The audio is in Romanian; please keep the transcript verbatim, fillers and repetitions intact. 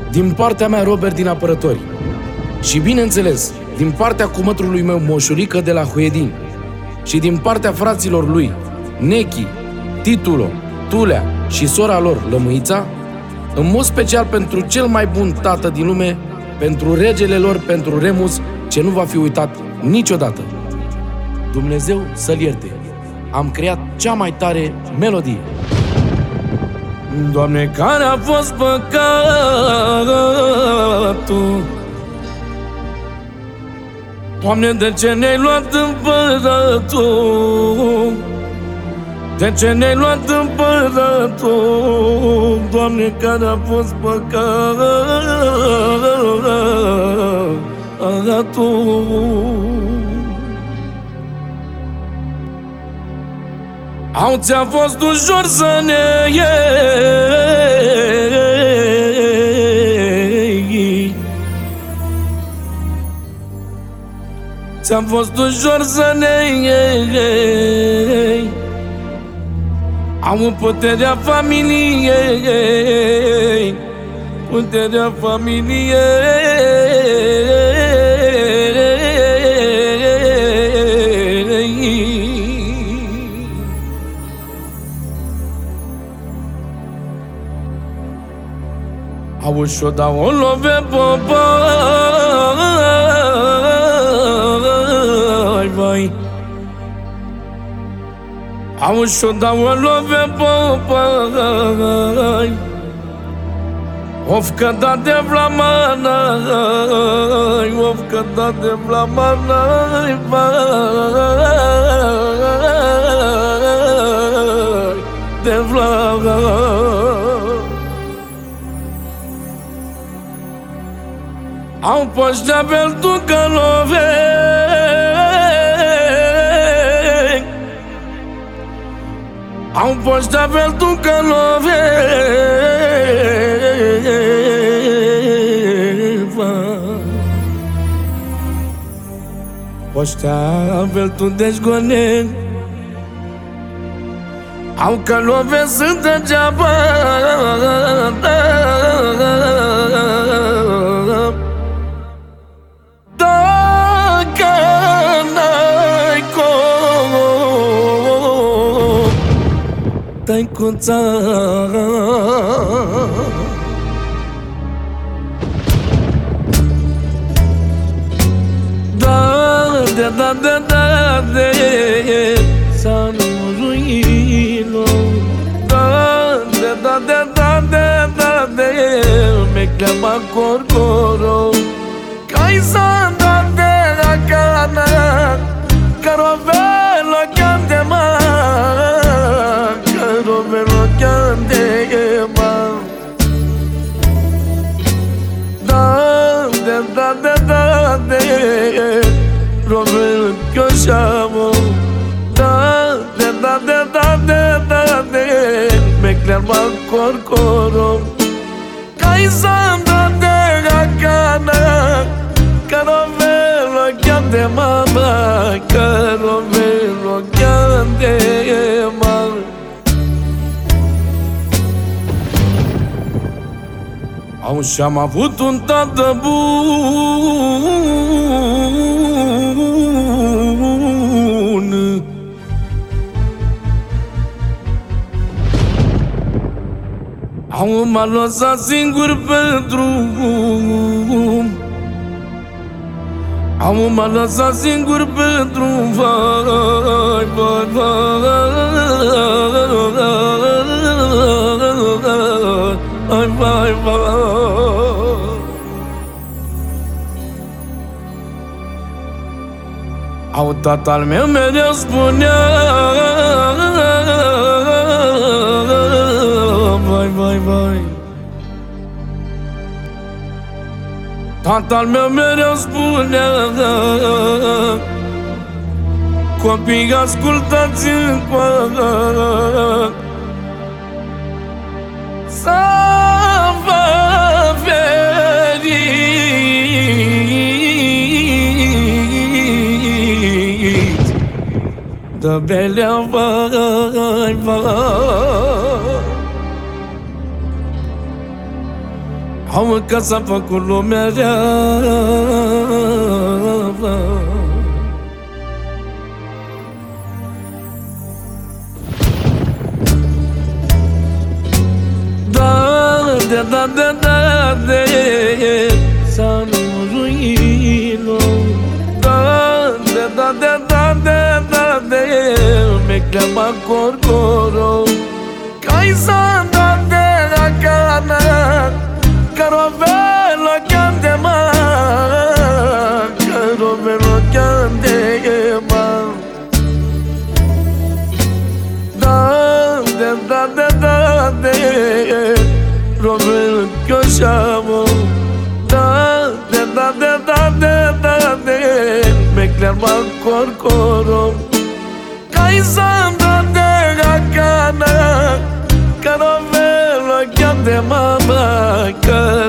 din partea mea Robert din Apărători și, bineînțeles, din partea cumătrului meu Moșurică de la Huedin și din partea fraților lui Nechi, Titulo, Tulea și sora lor Lămâița, în mod special pentru cel mai bun tată din lume, pentru regele lor, pentru Remus, ce nu va fi uitat niciodată. Dumnezeu să-l ierte. Am creat cea mai tare melodie. Doamne, care a fost păcatul? Doamne, de ce ne-ai luat împăratul? De ce ne-ai luat împăratul? Doamne, care a fost păcatul? Au ți-a fost ușor să ne iei, ți-a fost ușor să ne iei. Am puterea familiei, puterea familiei. Auzi și-o dau o love popai, vai. Auzi și-o dau o love popai, of că da de vlamanai, of că da de vlamanai, vai, de vlamanai. Am fost de-abel tu că lovei, am fost de-abel tu că lovei, fost de-abel tu dezgonen, au că love sunt degeaba. Dai cu țara, da, de, da, de, da, de, să nu ruino, da, de, da, de, da, de, da, de, me clama corcoro, cai să da de la cana, carovelo cante mai. Rovelo candema, da de da de da de, Rovelo cosciamo, da de da de da de da de, me clama corcoro, caizanda de gacana, carovelo candema, carovelo candema. Au și-am avut un tată bun, au m-a lăsat singur pe drum, au m-a lăsat singur pe drum, vai, vai, vai, vai, vai, vai. Au tatăl meu mereu spunea, vai, vai, vai. Tatăl meu mereu spunea, copii, ascultați încoa, să vă feriți de belea, vai, vai. Au că s-a făcut lumea rea. Da, da, da, da, da, s-a ruină. Da, da, da, da, da, da, da, me clama corcoro. Cai sa da de la cana, carovelo cante ma, carovelo cante ma. Da, da, da, da, da, da, Robel Coșamo. Da, da, da, da, da, da, da, da, me clama corcoro. Cai sa da de la cana, carovelo cante mama.